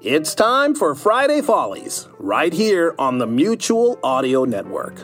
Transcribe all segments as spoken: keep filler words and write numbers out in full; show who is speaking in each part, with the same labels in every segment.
Speaker 1: It's time for Friday Follies, right here on the Mutual Audio Network.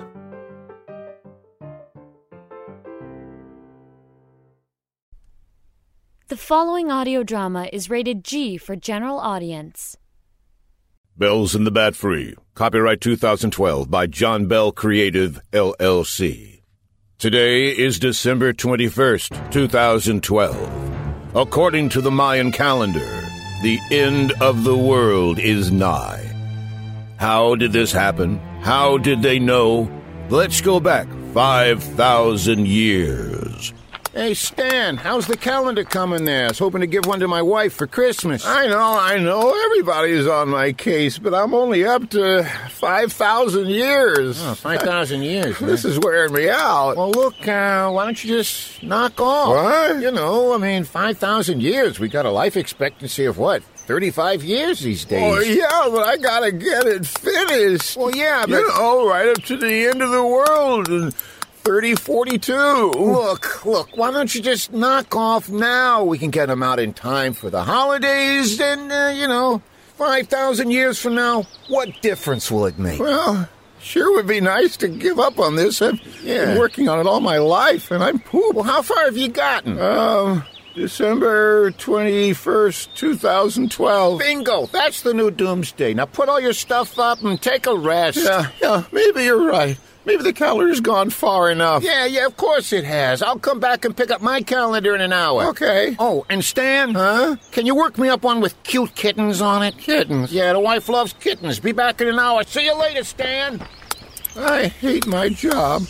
Speaker 2: The following audio drama is rated G for general audience.
Speaker 3: Bells in the Bat Free. Copyright two thousand twelve by John Bell Creative, L L C. Today is December twenty-first, two thousand twelve. According to the Mayan calendar, the end of the world is nigh. How did this happen? How did they know? Let's go back five thousand years.
Speaker 4: Hey, Stan, how's the calendar coming there? I was hoping to give one to my wife for Christmas.
Speaker 3: I know, I know. Everybody's on my case, but I'm only up to five thousand years.
Speaker 4: Oh, five thousand years.
Speaker 3: This is wearing me out.
Speaker 4: Well, look, uh, why don't you just knock off?
Speaker 3: What?
Speaker 4: You know, I mean, five thousand years. We got a life expectancy of what? thirty-five years these days.
Speaker 3: Oh, yeah, but I gotta get it finished.
Speaker 4: Well, yeah, but...
Speaker 3: You know, right up to the end of the world and... thirty forty-two.
Speaker 4: Look, look, why don't you just knock off now? We can get them out in time for the holidays, and, uh, you know, five thousand years from now, what difference will it make?
Speaker 3: Well, sure would be nice to give up on this. I've
Speaker 4: Yeah.
Speaker 3: been working on it all my life, and I'm pooped.
Speaker 4: Well, how far have you gotten?
Speaker 3: Um, December twenty-first, two thousand twelve.
Speaker 4: Bingo, that's the new doomsday. Now put all your stuff up and take a rest.
Speaker 3: Yeah, yeah, maybe you're right. Maybe the calendar's gone far enough.
Speaker 4: Yeah, yeah, of course it has. I'll come back and pick up my calendar in an hour.
Speaker 3: Okay.
Speaker 4: Oh, and Stan?
Speaker 3: Huh?
Speaker 4: Can you work me up one with cute kittens on it?
Speaker 3: Kittens?
Speaker 4: Yeah, the wife loves kittens. Be back in an hour. See you later, Stan.
Speaker 3: I hate my job.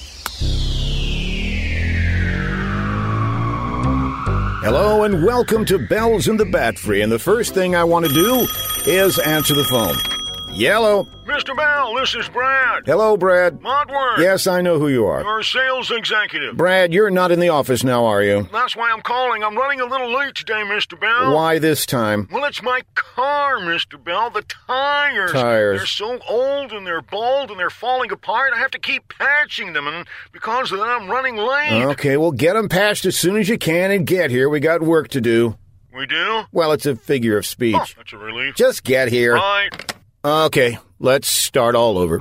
Speaker 3: Hello and welcome to Bells in the Bat Free. And the first thing I want to do is answer the phone. Yellow.
Speaker 5: Mister Bell, this is Brad.
Speaker 3: Hello, Brad.
Speaker 5: Modward.
Speaker 3: Yes, I know who you are.
Speaker 5: You're a sales executive.
Speaker 3: Brad, you're not in the office now, are you?
Speaker 5: That's why I'm calling. I'm running a little late today, Mister Bell.
Speaker 3: Why this time?
Speaker 5: Well, it's my car, Mister Bell. The tires.
Speaker 3: Tires.
Speaker 5: They're so old and they're bald and they're falling apart. I have to keep patching them, and because of that, I'm running late.
Speaker 3: Okay, well, get them patched as soon as you can and get here. We got work to do.
Speaker 5: We do?
Speaker 3: Well, it's a figure of speech.
Speaker 5: Oh, that's a relief.
Speaker 3: Just get here.
Speaker 5: Right.
Speaker 3: Okay, let's start all over.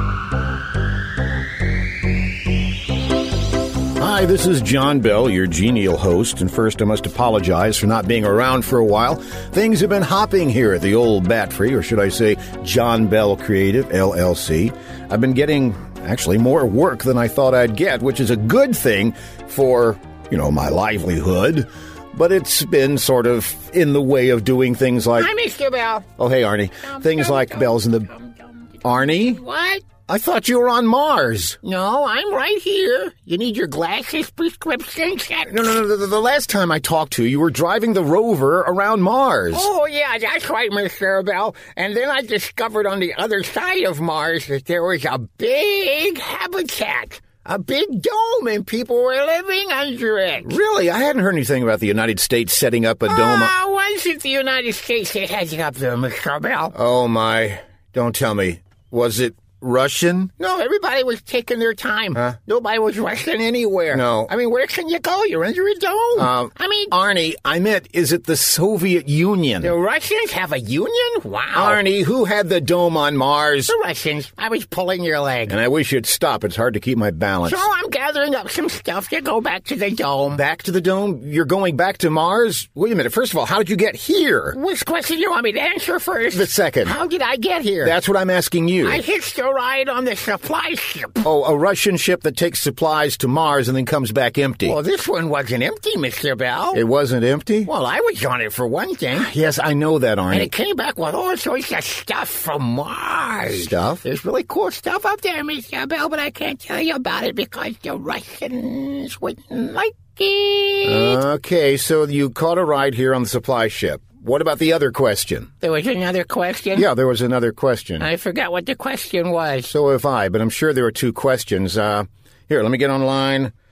Speaker 3: Hi, this is John Bell, your genial host, and first I must apologize for not being around for a while. Things have been hopping here at the old Bat Free, or should I say John Bell Creative, L L C. I've been getting, actually, more work than I thought I'd get, which is a good thing for, you know, my livelihood. But it's been sort of in the way of doing things like...
Speaker 4: Hi, Mister Bell.
Speaker 3: Oh, hey, Arnie. Things like bells in the... Arnie?
Speaker 4: What?
Speaker 3: I thought you were on Mars.
Speaker 4: No, I'm right here. You need your glasses, prescription check?
Speaker 3: No, no, no. The, the last time I talked to you, you were driving the rover around Mars.
Speaker 4: Oh, yeah, that's right, Mister Bell. And then I discovered on the other side of Mars that there was a big habitat. A big dome, and people were living under it.
Speaker 3: Really? I hadn't heard anything about the United States setting up a dome.
Speaker 4: Ah, was it the United States that had it up there, Mister Bell?
Speaker 3: Oh, my. Don't tell me. Was it Russian?
Speaker 4: No, everybody was taking their time.
Speaker 3: Huh?
Speaker 4: Nobody was rushing anywhere.
Speaker 3: No.
Speaker 4: I mean, where can you go? You're under a dome.
Speaker 3: Um,
Speaker 4: I mean...
Speaker 3: Arnie, I meant, is it the Soviet Union?
Speaker 4: The Russians have a union? Wow.
Speaker 3: Arnie, who had the dome on Mars?
Speaker 4: The Russians. I was pulling your leg.
Speaker 3: And I wish you'd stop. It's hard to keep my balance.
Speaker 4: So I'm gathering up some stuff to go back to the dome.
Speaker 3: Back to the dome? You're going back to Mars? Wait a minute. First of all, how did you get here?
Speaker 4: Which question do you want me to answer first?
Speaker 3: The second.
Speaker 4: How did I get here?
Speaker 3: That's what I'm asking you.
Speaker 4: I hitched a ride on the supply ship.
Speaker 3: Oh, a Russian ship that takes supplies to Mars and then comes back empty.
Speaker 4: Well, this one wasn't empty, Mister Bell.
Speaker 3: It wasn't empty?
Speaker 4: Well, I was on it for one thing.
Speaker 3: Yes, I know that, Arnie.
Speaker 4: And it came back with all sorts of stuff from Mars.
Speaker 3: Stuff?
Speaker 4: There's really cool stuff up there, Mister Bell, but I can't tell you about it because the Russians wouldn't like it.
Speaker 3: Okay, so you caught a ride here on the supply ship. What about the other question?
Speaker 4: There was another question?
Speaker 3: Yeah, there was another question.
Speaker 4: I forgot what the question was.
Speaker 3: So have I, but I'm sure there were two questions. Uh, here, let me get online.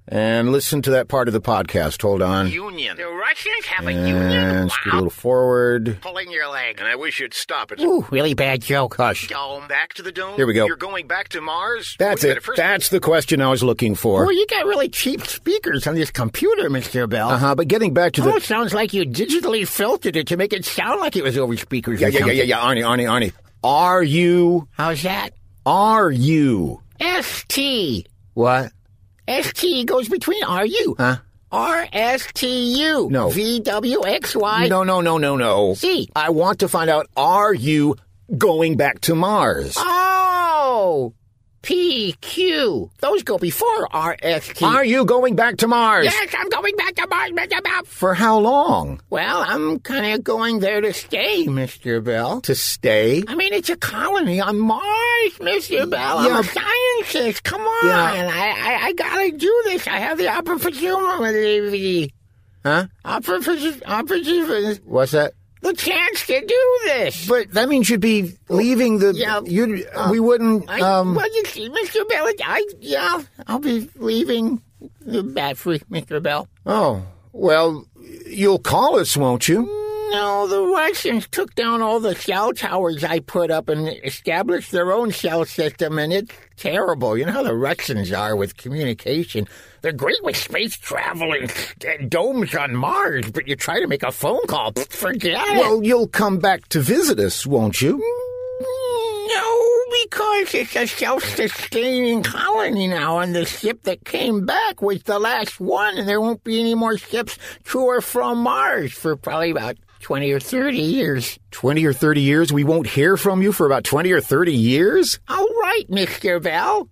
Speaker 6: and listen to that part of the podcast. Hold on.
Speaker 4: Union. The Russians have a
Speaker 6: And
Speaker 4: union?
Speaker 6: scoot a little forward.
Speaker 4: Pulling your leg.
Speaker 5: And I wish you'd stop it.
Speaker 4: Ooh, really bad joke.
Speaker 6: Hush.
Speaker 4: Dome.
Speaker 5: Back to the dome?
Speaker 6: Here we go.
Speaker 5: You're going back to Mars?
Speaker 6: That's
Speaker 5: Wait a minute,
Speaker 6: it.
Speaker 5: first-
Speaker 6: That's the question I was looking for.
Speaker 4: Well, you got really cheap speakers on this computer, Mister Bell.
Speaker 6: Uh-huh, but getting back to the...
Speaker 4: Oh, it sounds like you digitally filtered it to make it sound like it was over speakers.
Speaker 6: Yeah,
Speaker 4: or
Speaker 6: yeah, yeah,
Speaker 4: something.
Speaker 6: yeah, yeah, Arnie, Arnie, Arnie. Are you...
Speaker 4: How's that?
Speaker 6: Are you...
Speaker 4: S T.
Speaker 6: What?
Speaker 4: S T goes between R U.
Speaker 6: Huh?
Speaker 4: R S T U.
Speaker 6: No.
Speaker 4: V W X Y.
Speaker 6: No, no, no, no, no.
Speaker 4: C.
Speaker 6: I want to find out, are you going back to Mars?
Speaker 4: Oh. P Q. Those go before R S T.
Speaker 6: Are you going back to Mars?
Speaker 4: Yes, I'm going back to Mars, Mister Bell.
Speaker 6: For how long?
Speaker 4: Well, I'm kind of going there to stay, Mister Bell.
Speaker 6: To stay?
Speaker 4: I mean, it's a colony on Mars, Mister Bell. I'm
Speaker 6: Yeah.
Speaker 4: a scientist. Come on.
Speaker 6: Yeah.
Speaker 4: I, I, I gotta do this. I have the opportunity.
Speaker 6: Huh?
Speaker 4: Opportunity. Opportunity.
Speaker 6: What's that?
Speaker 4: The chance to do this.
Speaker 6: But that means you'd be leaving the...
Speaker 4: Yeah.
Speaker 6: You'd, we wouldn't...
Speaker 4: I,
Speaker 6: Um,
Speaker 4: well, you see, Mister Bell, I, yeah, I'll be leaving the bat-free, Mister Bell.
Speaker 6: oh, well, you'll call us, won't you?
Speaker 4: No, the Russians took down all the cell towers I put up and established their own cell system, and it's terrible. You know how the Russians are with communication. They're great with space travel and, and domes on Mars, but you try to make a phone call, pfft, forget it.
Speaker 6: Well, you'll come back to visit us, won't you?
Speaker 4: No, because it's a self-sustaining colony now, and the ship that came back was the last one, and there won't be any more ships to or from Mars for probably about twenty or thirty years.
Speaker 6: twenty or thirty years? We won't hear from you for about twenty or thirty years?
Speaker 4: All right, Mister Bell.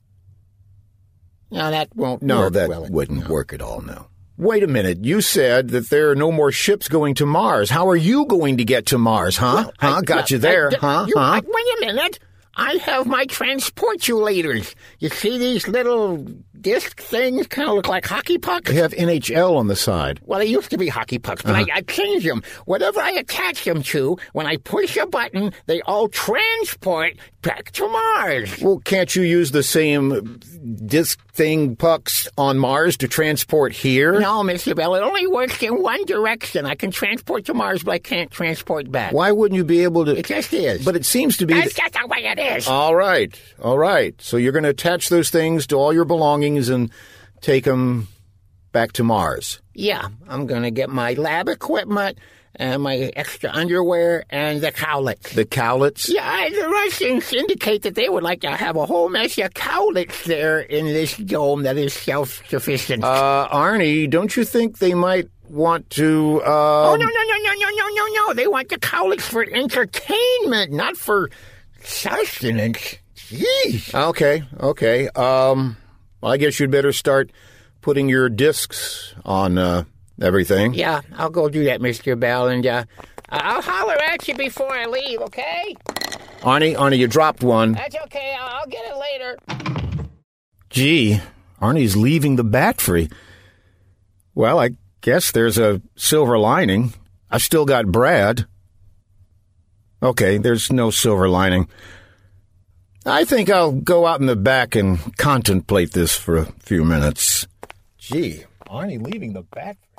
Speaker 4: No, that won't
Speaker 6: No,
Speaker 4: work
Speaker 6: that
Speaker 4: well.
Speaker 6: wouldn't work at all, no. Wait a minute. You said that there are no more ships going to Mars. How are you going to get to Mars, huh?
Speaker 4: Well,
Speaker 6: huh?
Speaker 4: I-
Speaker 6: Got you
Speaker 4: I-
Speaker 6: there,
Speaker 4: I-
Speaker 6: huh?
Speaker 4: you-
Speaker 6: huh?
Speaker 4: I- wait a minute. I have my transportulators. You see these little disc things kind of look like hockey pucks?
Speaker 6: They have N H L on the side.
Speaker 4: Well, they used to be hockey pucks, but
Speaker 6: Uh-huh.
Speaker 4: I, I changed them. Whatever I attach them to, when I push a button, they all transport back to Mars.
Speaker 6: Well, can't you use the same disc thing pucks on Mars to transport here?
Speaker 4: No, Mister Bell, it only works in one direction. I can transport to Mars, but I can't transport back.
Speaker 6: Why wouldn't you be able to?
Speaker 4: It just is.
Speaker 6: But it seems to be.
Speaker 4: That's
Speaker 6: that-
Speaker 4: just the way it is.
Speaker 6: All right, all right. So you're going to attach those things to all your belongings and take them back to Mars.
Speaker 4: Yeah, I'm going to get my lab equipment and my extra underwear and the cowlets.
Speaker 6: The cowlets?
Speaker 4: Yeah, the Russians indicate that they would like to have a whole mess of cowlets there in this dome that is self-sufficient.
Speaker 6: Uh, Arnie, don't you think they might want to, uh...
Speaker 4: oh, no, no, no, no, no, no, no, no. They want the cowlets for entertainment, not for sustenance. Jeez.
Speaker 6: Okay, okay. Um, well, I guess you'd better start putting your discs on, uh, everything.
Speaker 4: Yeah, I'll go do that, Mister Bell, and uh, I'll holler at you before I leave, okay?
Speaker 6: Arnie, Arnie, you dropped one.
Speaker 4: That's okay. I'll, I'll get it later.
Speaker 6: Gee, Arnie's leaving the bat free. Well, I guess there's a silver lining. I've still got Brad. Okay, there's no silver lining. I think I'll go out in the back and contemplate this for a few minutes. Gee, Arnie leaving the bat free.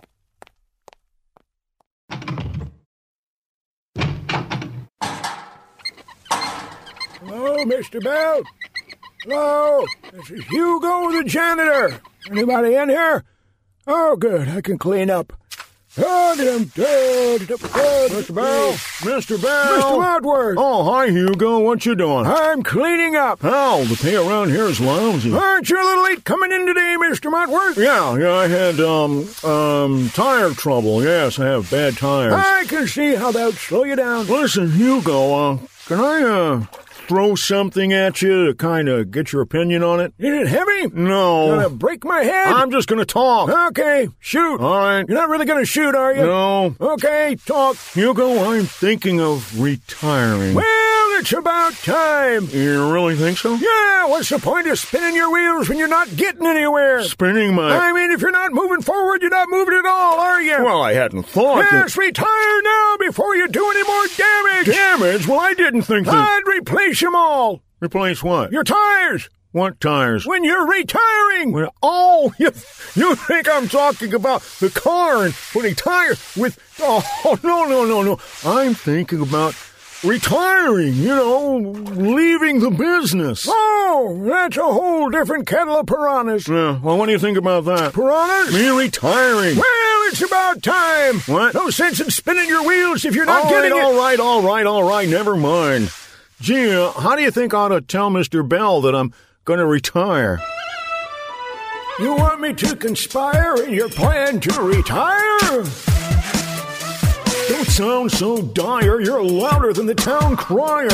Speaker 7: Hello, Mister Bell. Hello, this is Hugo the janitor. Anybody in here? Oh, good, I can clean up. Mister Bell,
Speaker 6: Mister Bell!
Speaker 7: Mister Woodward.
Speaker 6: Oh, hi, Hugo. What you doing?
Speaker 7: I'm cleaning up.
Speaker 6: How? The pay around here is lousy.
Speaker 7: Aren't you a little late coming in today, Mister Motworth?
Speaker 6: Yeah, yeah, I had, um, um, tire trouble. Yes, I have bad tires.
Speaker 7: I can see how that would slow you down.
Speaker 6: Listen, Hugo, uh, can I, uh, throw something at you to kind of get your opinion on it?
Speaker 7: Is it heavy?
Speaker 6: No.
Speaker 7: Gonna break my head?
Speaker 6: I'm just gonna talk.
Speaker 7: Okay, shoot.
Speaker 6: All right.
Speaker 7: You're not really gonna shoot, are you?
Speaker 6: No.
Speaker 7: Okay, talk.
Speaker 6: Hugo, I'm thinking of retiring.
Speaker 7: Well, it's about time.
Speaker 6: You really think so?
Speaker 7: Yeah, what's the point of spinning your wheels when you're not getting anywhere?
Speaker 6: Spinning my...
Speaker 7: I mean, if you're not moving forward, you're not moving at all, are you?
Speaker 6: Well, I hadn't thought
Speaker 7: Yes,
Speaker 6: that...
Speaker 7: retire now before you do any more damage.
Speaker 6: Damage? Well, I didn't think that...
Speaker 7: I'd replace them all.
Speaker 6: Replace what?
Speaker 7: Your tires.
Speaker 6: What tires?
Speaker 7: When you're retiring!
Speaker 6: When, oh, you, you think I'm talking about the car and putting tires with... Oh, no, no, no, no. I'm thinking about retiring, you know, leaving the business.
Speaker 7: Oh, that's a whole different kettle of piranhas.
Speaker 6: Yeah, well, what do you think about that?
Speaker 7: Piranhas?
Speaker 6: Me retiring.
Speaker 7: Well, it's about time.
Speaker 6: What?
Speaker 7: No sense in spinning your wheels if you're not
Speaker 6: all
Speaker 7: getting
Speaker 6: right,
Speaker 7: it.
Speaker 6: All right, all right, all right, never mind. Gee, uh, how do you think I ought to tell Mister Bell that I'm going to retire?
Speaker 7: You want me to conspire in your plan to retire?
Speaker 6: Don't sound so dire. You're louder than the town crier.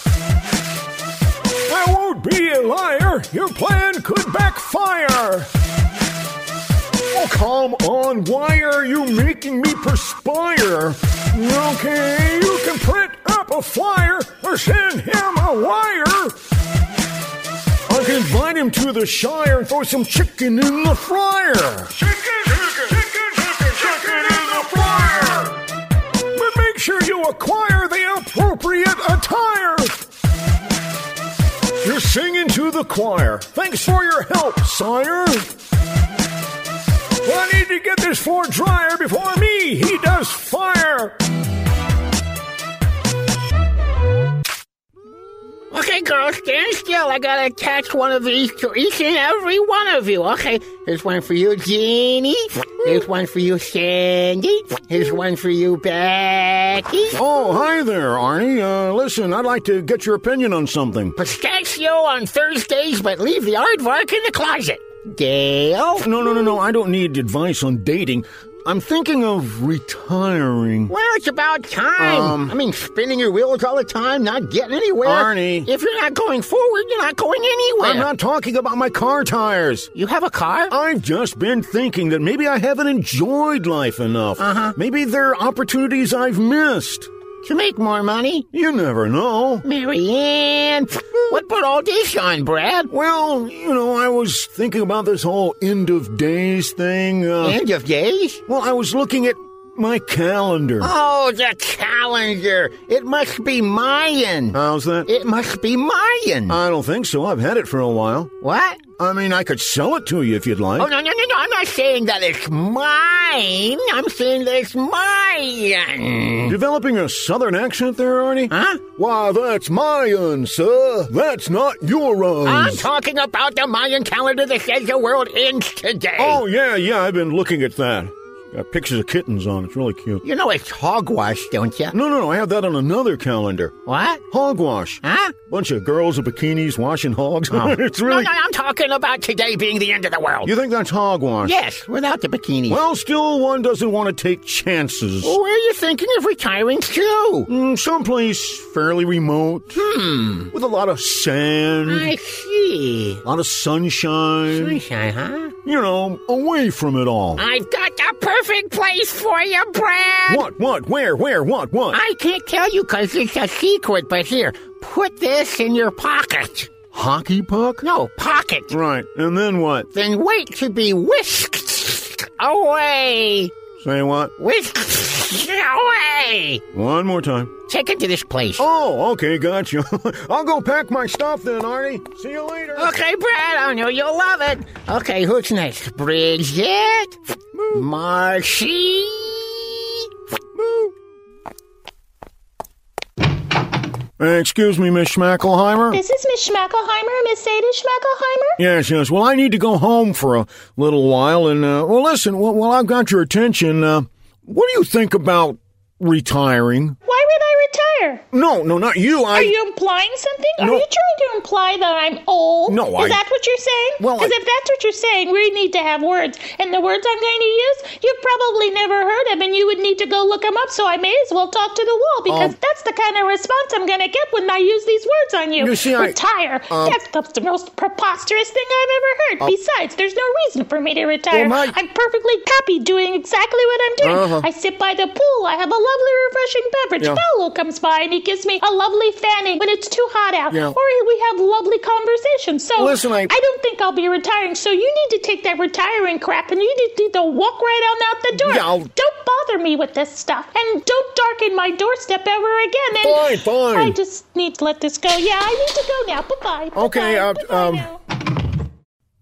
Speaker 7: I won't be a liar. Your plan could backfire.
Speaker 6: Oh, come on. Why are you making me perspire?
Speaker 7: Okay, you can print up a flyer or send him a wire.
Speaker 6: I can invite him to the Shire and throw some chicken in the fryer.
Speaker 7: Chicken, chicken, chicken, chicken, chicken in the fryer. But make sure you acquire the appropriate attire.
Speaker 6: You're singing to the choir. Thanks for your help, sire.
Speaker 7: I need to get this floor drier before me he does fire.
Speaker 4: Okay, girls, stand still. I gotta attach one of these to each and every one of you. Okay, here's one for you, Jeannie. Here's one for you, Sandy. Here's one for you, Becky.
Speaker 6: Oh, hi there, Arnie. Uh, listen, I'd like to get your opinion on something.
Speaker 4: Pistachio on Thursdays, but leave the aardvark in the closet. Dale?
Speaker 6: No, no, no, no. I don't need advice on dating. I'm thinking of retiring.
Speaker 4: Well, it's about time.
Speaker 6: Um,
Speaker 4: I mean, spinning your wheels all the time, not getting anywhere.
Speaker 6: Arnie.
Speaker 4: If you're not going forward, you're not going anywhere.
Speaker 6: I'm not talking about my car tires.
Speaker 4: You have a car?
Speaker 6: I've just been thinking that maybe I haven't enjoyed life enough.
Speaker 4: Uh-huh.
Speaker 6: Maybe there are opportunities I've missed.
Speaker 4: To make more money?
Speaker 6: You never know.
Speaker 4: Marianne, what put all this on, Brad?
Speaker 6: Well, you know, I was thinking about this whole end of days thing. Uh,
Speaker 4: End of days?
Speaker 6: well, I was looking at my calendar.
Speaker 4: Oh, the calendar. It must be Mayan.
Speaker 6: How's that?
Speaker 4: It must be Mayan.
Speaker 6: I don't think so. I've had it for a while.
Speaker 4: What?
Speaker 6: I mean, I could sell it to you if you'd like.
Speaker 4: Oh, no, no, no, no. I'm not saying that it's mine. I'm saying that it's Mayan.
Speaker 6: Developing a southern accent there, Arnie?
Speaker 4: Huh?
Speaker 6: Why, that's Mayan, sir. That's not your own.
Speaker 4: I'm talking about the Mayan calendar that says the world ends today.
Speaker 6: Oh, yeah, yeah, I've been looking at that. Got pictures of kittens on it. It's really cute.
Speaker 4: You know it's hogwash, don't you?
Speaker 6: No, no, no. I have that on another calendar.
Speaker 4: What?
Speaker 6: Hogwash.
Speaker 4: Huh?
Speaker 6: Bunch of girls in bikinis washing hogs.
Speaker 4: Oh.
Speaker 6: It's really...
Speaker 4: No, no, I'm talking about today being the end of the world.
Speaker 6: You think that's hogwash?
Speaker 4: Yes, without the bikini.
Speaker 6: Well, still, one doesn't want to take chances.
Speaker 4: Where are you thinking of retiring to?
Speaker 6: Mm, someplace fairly remote.
Speaker 4: Hmm.
Speaker 6: With a lot of sand.
Speaker 4: I see.
Speaker 6: A lot of sunshine.
Speaker 4: Sunshine, huh?
Speaker 6: You know, away from it all.
Speaker 4: I've got the perfect place for you, Brad.
Speaker 6: What, what, where, where, what, what?
Speaker 4: I can't tell you because it's a secret, but here, put this in your pocket.
Speaker 6: Hockey puck?
Speaker 4: No, pocket.
Speaker 6: Right, and then what?
Speaker 4: Then wait to be whisked away.
Speaker 6: Say what?
Speaker 4: Whisked away.
Speaker 6: One more time.
Speaker 4: Check into this place.
Speaker 6: Oh, okay, gotcha. I'll go pack my stuff then, Arnie. See you later.
Speaker 4: Okay, Brad, I know you'll love it. Okay, who's next? Bridget? Marcy?
Speaker 6: Uh, excuse me, Miss Schmackelheimer?
Speaker 8: This is Miss Schmackelheimer, Miss Ada Schmackelheimer.
Speaker 6: Yes, yes. Well, I need to go home for a little while, and, uh, well, listen, while well, I've got your attention, uh, what do you think about retiring?
Speaker 8: Why would I retire?
Speaker 6: No, no, not you. I...
Speaker 8: Are you implying something?
Speaker 6: No.
Speaker 8: Are you trying to imply that I'm old?
Speaker 6: No, I-
Speaker 8: Is that what you're saying?
Speaker 6: Well,
Speaker 8: Because
Speaker 6: I-
Speaker 8: if that's what you're saying, we need to have words. And the words I'm going to use, you've probably never heard of, and you would need to go look them up, so I may as well talk to the wall, because
Speaker 6: Um,
Speaker 8: that's the kind of response I'm going to get when I use these words on you.
Speaker 6: You see, I-
Speaker 8: retire.
Speaker 6: um,
Speaker 8: that's the, the most preposterous thing I've ever heard. Besides, there's no reason for me to retire.
Speaker 6: Well, my-
Speaker 8: I'm perfectly happy doing exactly what I'm doing.
Speaker 6: Uh-huh.
Speaker 8: I sit by the pool. I have a lovely, refreshing beverage.
Speaker 6: Yeah.
Speaker 8: Paolo comes by and he gives me a lovely fanning when it's too hot out.
Speaker 6: Yeah.
Speaker 8: Or we have lovely conversations. So
Speaker 6: Listen, I-
Speaker 8: I don't think I'll be retiring. So you need to take that retiring crap and you need to walk right on out the door.
Speaker 6: Yeah, I'll-
Speaker 8: Don't bother me with this stuff. And don't darken my doorstep ever again. And
Speaker 6: Fine, fine.
Speaker 8: I just need to let this go. Yeah, I need to go now. Bye-bye.
Speaker 6: Okay,
Speaker 8: Bye-bye.
Speaker 6: uh,
Speaker 8: Bye-bye
Speaker 6: um,
Speaker 8: now.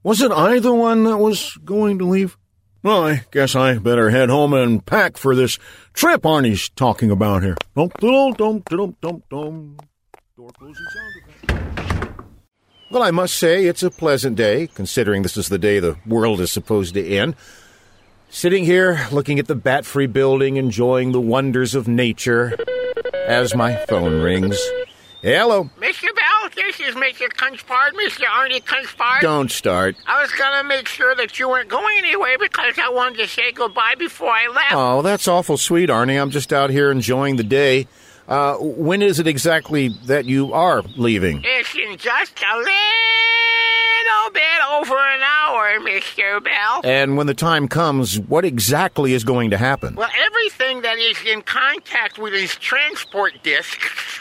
Speaker 6: Wasn't I the one that was going to leave? Well, I guess I better head home and pack for this trip Arnie's talking about here. Dum dum dum dum dum dum. Door closing sound effect. Well, I must say it's a pleasant day, considering this is the day the world is supposed to end. Sitting here, looking at the Bat-Free building, enjoying the wonders of nature, as my phone rings. Hello.
Speaker 4: Mister Bell, this is Mister Kunspard, Mister Arnie Kunspard.
Speaker 6: Don't start.
Speaker 4: I was going to make sure that you weren't going anywhere because I wanted to say goodbye before I left.
Speaker 6: Oh, that's awful sweet, Arnie. I'm just out here enjoying the day. Uh, when is it exactly that you are leaving?
Speaker 4: It's in just a little bit over an hour, Mister Bell.
Speaker 6: And when the time comes, what exactly is going to happen?
Speaker 4: Well, everything that is in contact with his transport disc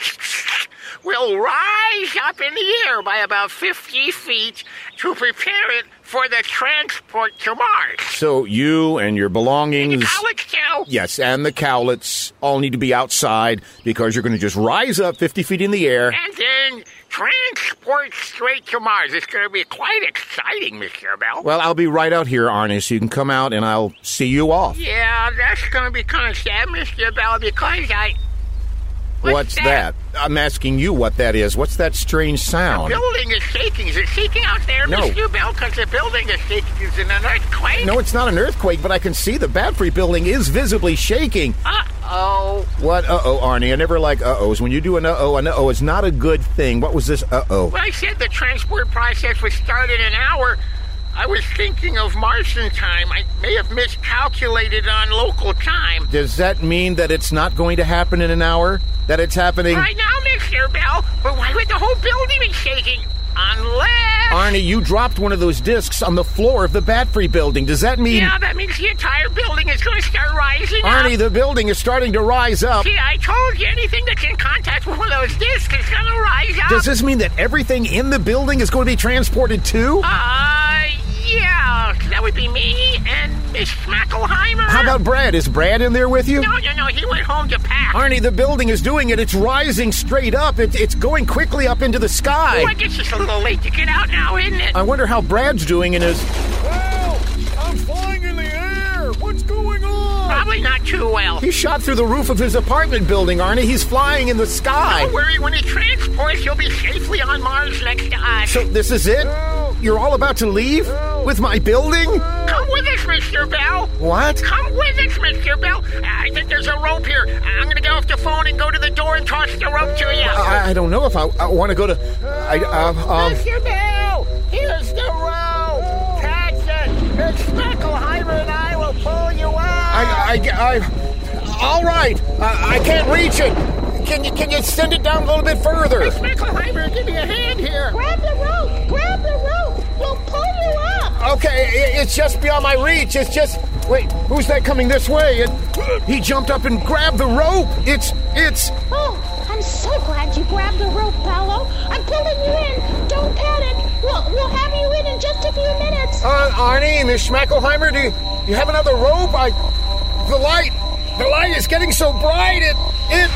Speaker 4: will rise up in the air by about fifty feet to prepare it for the transport to Mars.
Speaker 6: So you and your belongings...
Speaker 4: And the Cowlitz, too.
Speaker 6: Yes, and the Cowlitz all need to be outside because you're going to just rise up fifty feet in the air.
Speaker 4: And then transport straight to Mars. It's going to be quite exciting, Mister Bell.
Speaker 6: Well, I'll be right out here, Arnie, so you can come out and I'll see you off.
Speaker 4: Yeah, that's going to be kind of sad, Mister Bell, because I...
Speaker 6: What's,
Speaker 4: What's
Speaker 6: that? that? I'm asking you what that is. What's that strange sound?
Speaker 4: The building is shaking. Is it shaking out there,
Speaker 6: no.
Speaker 4: Mister Bell? Because the building is shaking. Is it an earthquake?
Speaker 6: No, it's not an earthquake, but I can see the Bat-Free building is visibly shaking.
Speaker 4: Uh-oh.
Speaker 6: What uh-oh, Arnie? I never like uh-ohs. When you do an uh-oh, an uh-oh is not a good thing. What was this uh-oh?
Speaker 4: Well, I said the transport process would start in an hour. I was thinking of Martian time. I may have miscalculated on local time.
Speaker 6: Does that mean that it's not going to happen in an hour? That it's happening...
Speaker 4: Right now, Mister Bell. But why would the whole building be shaking? Unless...
Speaker 6: Arnie, you dropped one of those discs on the floor of the Bat-Free building. Does that mean...
Speaker 4: Yeah, that means the entire building is going to start rising
Speaker 6: Arnie,
Speaker 4: up.
Speaker 6: the building is starting to rise up.
Speaker 4: See, I told you anything that's in contact with one of those discs is going to rise up.
Speaker 6: Does this mean that everything in the building is going to be transported too?
Speaker 4: Uh, yeah. That would be me and Miss Schmackelheimer.
Speaker 6: How about Brad? Is Brad in there with you?
Speaker 4: No, no, no. He went home to pack.
Speaker 6: Arnie, the building is doing it. It's rising straight up. It, it's going quickly up into the sky.
Speaker 4: Oh, I guess it's a little late to get out now, isn't it?
Speaker 6: I wonder how Brad's doing in his...
Speaker 7: Well, I'm flying in the air. What's going on?
Speaker 4: Probably not too well.
Speaker 6: He shot through the roof of his apartment building, Arnie. He's flying in the sky.
Speaker 4: Don't worry. When he transports, he'll be safely on Mars next to us.
Speaker 6: So this is it? You're all about to leave? With my building?
Speaker 4: Come with us, Mister Bell.
Speaker 6: What?
Speaker 4: Come with us, Mister Bell. I think there's a rope here. I'm going to get off the phone and go to the door and toss the rope to you.
Speaker 6: I, I don't know if I, I want to go to... I, uh, um...
Speaker 4: Mister Bell, here's the rope. Catch it. Miss Schmackelheimer and I will pull you out.
Speaker 6: I... I... I all right. I, I can't reach it. Can you, can you send it down a little bit further?
Speaker 4: Miss Schmackelheimer, give me a hand here.
Speaker 8: Grab the rope. Grab the rope. We'll pull you up.
Speaker 6: Okay, it's just beyond my reach. It's just... Wait, who's that coming this way? It, he jumped up and grabbed the rope. It's... It's...
Speaker 8: Oh, I'm so glad you grabbed the rope, Paolo. I'm pulling you in. Don't panic. We'll, we'll have you in in just a few minutes.
Speaker 6: Uh, Arnie, Miss Schmackelheimer, do you, you have another rope? I... The light... The light is getting so bright, it... It...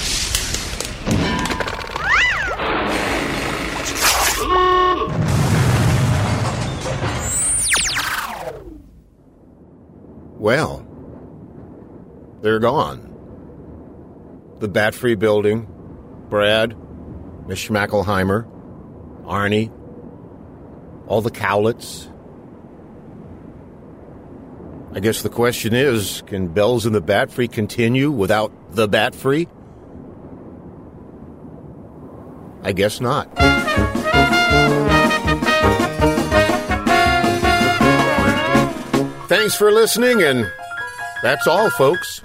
Speaker 6: Well, they're gone. The Bat-Free building, Brad, Miss Schmackelheimer, Arnie, all the Cowlitz. I guess the question is, can Bells in the Bat-Free continue without the Bat-Free? I guess not. Thanks for listening, and that's all, folks.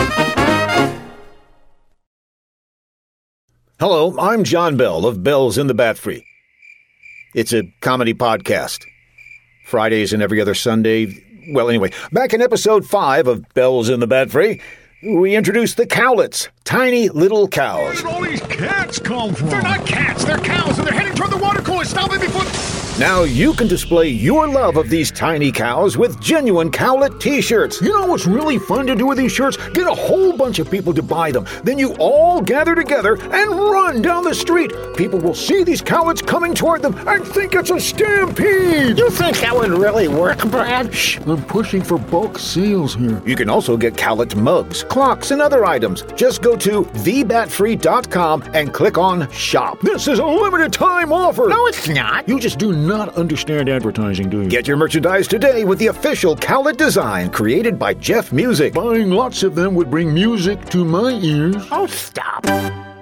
Speaker 6: Hello, I'm John Bell of Bells in the Bat-Free. It's a comedy podcast. Fridays and every other Sunday. Well, anyway, back in episode five of Bells in the Bat-Free, we introduced the Cowlitz, tiny little cows.
Speaker 5: Where did all these cats come from? They're not cats, they're cows, and they're heading toward the water cooler. Stop it before...
Speaker 6: Now you can display your love of these tiny cows with genuine Cowlet t-shirts. You know what's really fun to do with these shirts? Get a whole bunch of people to buy them. Then you all gather together and run down the street. People will see these Cowlets coming toward them and think it's a stampede.
Speaker 4: You think that would really work, Brad?
Speaker 7: Shh, I'm pushing for bulk sales here.
Speaker 6: You can also get Cowlet mugs, clocks, and other items. Just go to the bat free dot com and click on Shop.
Speaker 7: This is a limited time offer.
Speaker 4: No, it's not.
Speaker 7: You just do not understand advertising, do you?
Speaker 6: Get your merchandise today with the official Cowlet design created by Jeff Music.
Speaker 7: Buying lots of them would bring music to my ears.
Speaker 4: Oh, stop.